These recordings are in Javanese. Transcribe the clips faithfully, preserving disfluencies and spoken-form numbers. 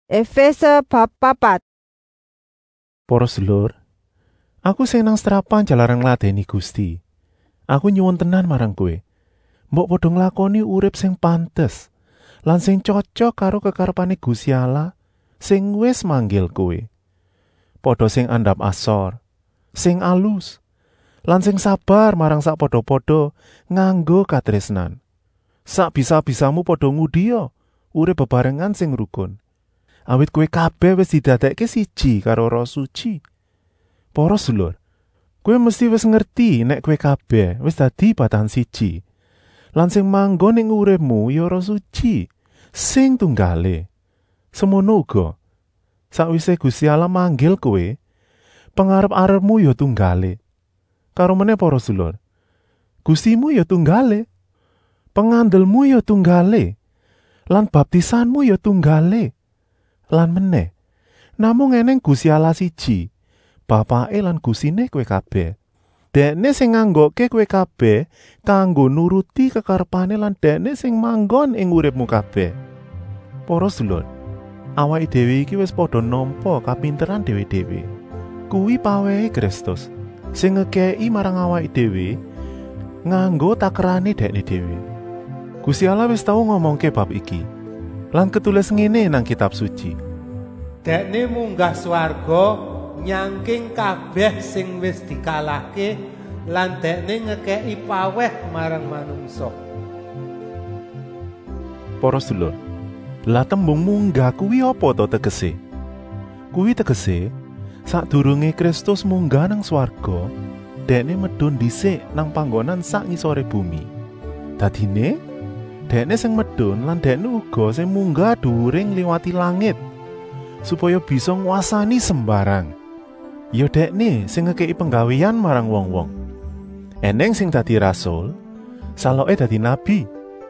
Efese bab papat. Para sedulur, aku sing nang setrapan jalaran ngladeni Gusti. Aku nyuwun tenan marang kowe. Mbok padha nglakoni urip sing pantes lan sing cocok karo kekarepane Gusti Allah sing wis manggil kowe. Padha sing andhap asor, sing alus, lan sing sabar marang sak padha-padha nganggo katresnan. Sak bisa-bisamu padha ngudiya urip bebarengan sing rukun. Awit kowe kabeh wis didadekke siji karo Roh Suci. Para sedulur, kowe mesti wis ngerti nek kowe kabeh wis dadi badan siji. Lan sing manggon ing uripmu ya Roh Suci, sing tunggale. Semono uga, sakwise Gusti Allah manggil kowe, pangarep-arepmu ya tunggale. Karo meneh para sedulur, Gustimu ya tunggale, pengandelmu ya tunggale, lan baptisanmu ya tunggale. Lan meneh, namung eneng Gusti Allah siji, Bapake lan Gustine kowe kabeh. Dekne sing nganggokke kowe kabeh kanggo nuruti kekarepane lan Dekne sing manggon ing uripmu kabeh. Para sedulur, awake dhewe iki wis padha nampa kapinteran dhewe-dhewe. Kuwi pawehe Kristus sing ngekeki marang awake dhewe nganggo takerane Dekne dhewe. Gusti Allah wis tau ngomongke bab iki. Lan ketulis ngene nang kitab suci. Dekne munggah swarga nyangking kabeh sing wis dikalahke lan Dekne ngekeki paweh marang manungsa. Para sedulur, lah tembung munggah kuwi apa to tegese? Kuwi tegese sadurunge Kristus munggah nang swarga, Dekne medhun dhisik nang panggonan sak ngisore bumi. Dadine Dekne sing medhun lan Dekne uga sing munggah dhuwure ngliwati langit supaya bisa nguasani sembarang. Ya Dekne sing ngekeki penggawean marang wong-wong. Eneng sing dadi rasul, saloke dadi nabi.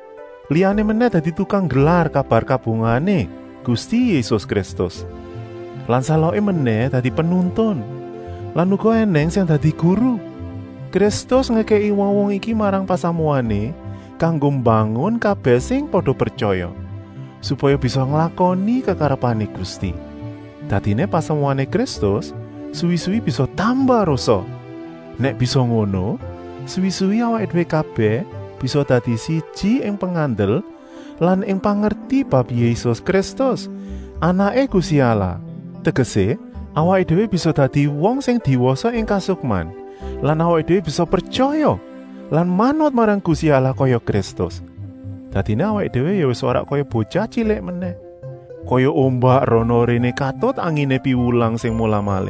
Liyane meneh dadi tukang gelar kabar kabungane Gusti Yesus Kristus. Lan saloke meneh dadi penuntun. Lan uga eneng sing dadi guru. Kristus ngekeki wong-wong iki marang pasamuane kanggo mbangun kabeh sing padha percaya supaya bisa nglakoni kekarepane Gusti. Dadine pasamuane Kristus suwi-suwi bisa tambah rasa. Nek bisa ngono, suwi-suwi awake dhewe kabeh bisa dadi siji ing pangandel lan ing pangerti bab Yesus Kristus, Anake Gusti Allah. Tegese awake dhewe bisa dadi wong sing diwasa ing kasukman lan awake dhewe bisa percaya lan manut marang Gusti Allah kaya Kristus. Dadine awake dhewe ya wis ora kaya bocah cilik meneh. Kaya ombak rono rene katut angine piwulang sing mula-male.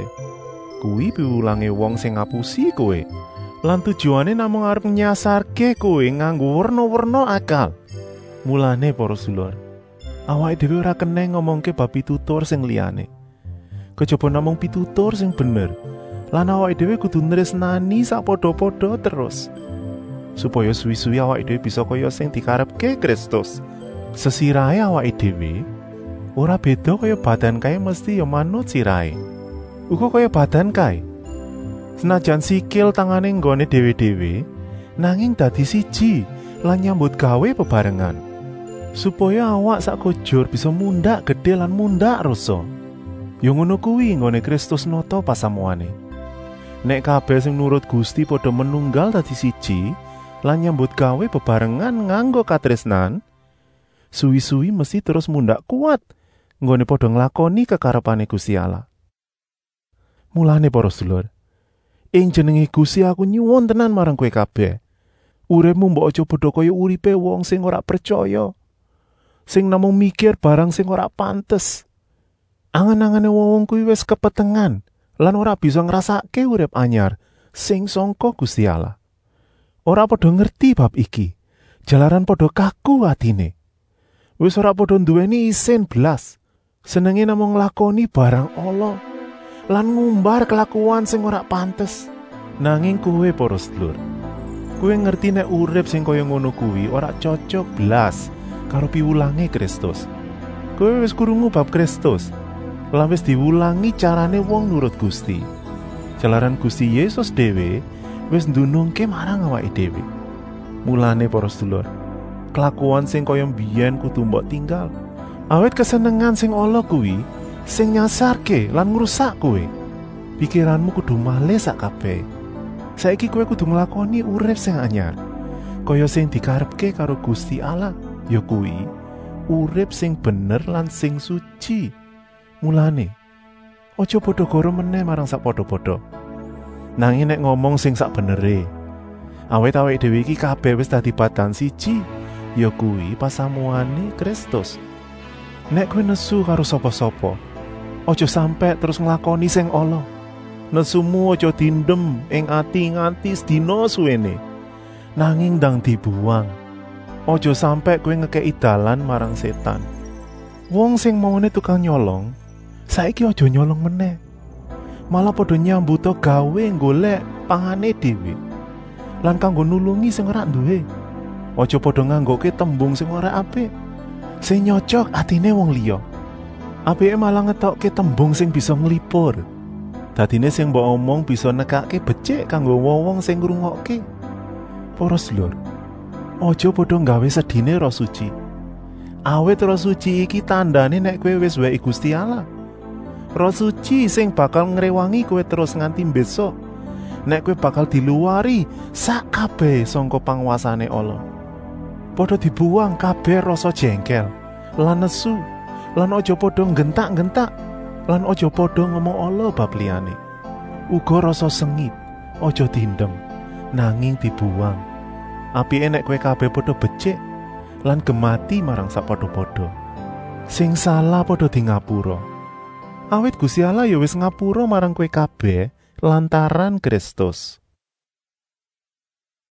Kuwi piwulange wong sing ngapusi kowe. Lan tujuane namung arep nyasarke kowe nganggo werna-werna akal. Mulane para sedulur, awake dhewe ora keneng ngomongke bab pitutur sing liyane. Kejaba namung pitutur sing bener. Lan awake dhewe kudu nresnani sak padha-padha terus. Supaya suwi-suwi awake dhewe bisa kaya sing dikarepke Kristus. Sesirahe awake dhewe ora beda kaya badan kae mesti ya manut sirahe. Uga kaya badan kae. Senajan sikil tangane nggone dhewe-dhewe, nanging dadi siji lan nyambut gawe bebarengan. Supaya awak sak kojur bisa mundhak gedhe lan mundhak rasa. Ya ngono kuwi nggone Kristus nata pasamuane. Nek kabeh sing nurut Gusti padha menunggal dadi siji, lan nyambut gawe bebarengan nganggo katresnan, suwi-suwi mesti terus mundhak kuat nggone padha nglakoni kekarepane Gusti Allah. Mulane para sedulur, ing jenenge Gusti aku nyuwun tenan marang kowe kabeh. Uripmu mbok aja padha kaya uripe wong sing ora percaya, sing namung mikir barang sing ora pantes. Angan-angane wong kuwi wis kepetengan lan ora bisa ngrasake urip anyar sing sangka Gusti Allah. Ora padha ngerti bab iki, jalaran padha kaku atine. Wis ora padha nduweni isin blas, senenge namung nglakoni barang ala lan ngumbar kelakuan sing ora pantes. Nanging kowe para sedulur, kowe ngerti nek urip sing kaya ngono kuwi ora cocok blas karo piwulange Kristus. Kowe wis krungu bab Kristus, lan wis diwulangi carane wong nurut Gusti. Jalaran Gusti Yesus dhewe wis ndunungke marang awake dhewe. Mulane para sedulur, kelakuan sing kaya mbiyen kudu mbok tinggal. Awit kesenengan sing ala kuwi sing nyasarke lan ngrusak kowe. Pikiranmu kudu malih sak kabeh. Saiki kowe kudu nglakoni urip sing anyar, kaya sing dikarepke karo Gusti Allah, ya kuwi urip sing bener lan sing suci. Mulane aja padha goro meneh marang sak padha-padha. Nanging nek ngomong sing sak benere, awit awake dhewe iki kabeh wis dadi badan siji, ya kuwi pasamuane Kristus. Nek kowe nesu karo sapa-sapa, aja sampe terus nglakoni sing ala. Nesumu aja dindem ing ati nganti sedina suwene, nanging ndang dibuang. Aja sampe kowe ngekeki dalan marang setan. Wong sing maune tukang nyolong, saiki aja nyolong meneh. Malah padha nyambuta gawe golek pangane dhewe lan kanggo nulungi sing ora duwe. Aja padha nganggoke tembung sing ora apik, sing nyocok atine wong liya. Apike malah ngetokke tembung sing bisa nglipur. Dadine sing mbok omong bisa nekake becik kanggo wong-wong sing ngrungokke. Para sedulur, aja padha nggawe sedine Roh Suci. Awit Roh Suci iki tandane nek kowe wis weki Gusti Allah. Roh Suci sing bakal ngrewangi kowe terus nganti besok. Nek kowe bakal diluwari sak kabeh sangka panguasane Allah. Padha dibuang kabeh rasa jengkel lan nesu, lan aja padha nggentak-nggentak, lan aja padha ngomong Allah bab liyane. Uga rasa sengit aja dindem, nanging dibuang. Apike nek kowe kabeh padha becik lan gemati marang sak padha-padha. Sing salah padha di ngapura. Awit Gusti Allah ya wis ngapura marang kowe kabeh lantaran Kristus.